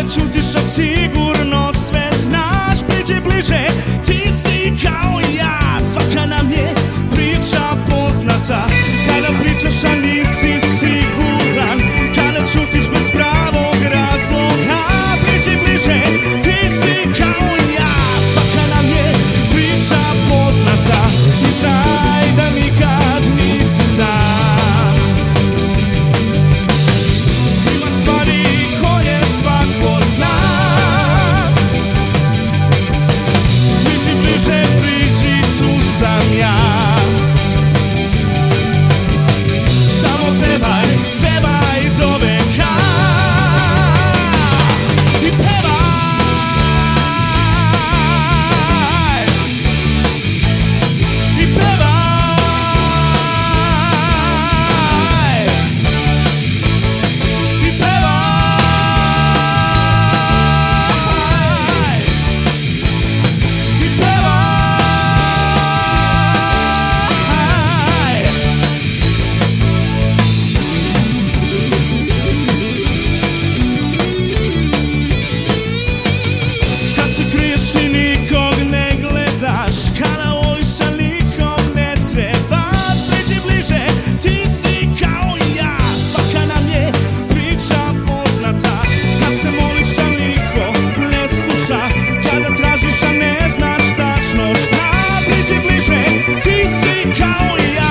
Čutiš, a sigurno sve znaš. Priđi bliže, ti si kao i ja. Svaka nam je priča poznata. Kada pričaš, a nisi siguran, kada čutiš bez pravog razloga. Priđi bliže, ti si kao i ja. Svaka nam je priča poznata. I znaj da nikad nisi sam. Ima stvari koje svako zna. Priđi bliže, priđi, tu sam ja. Samo pevaj, pevaj do veka. I pevaj. I pevaj. I pevaj. I pevaj. Kad se kriješ i nikog ne gledaš, kada voliš a nikom ne trebaš. Priđi bliže, ti si kao i ja. Svaka nam je priča poznata. Kad se moliš a niko ne sluša, kada tražiš a ne znaš tačno šta. Priđi bliže, ti si kao i ja.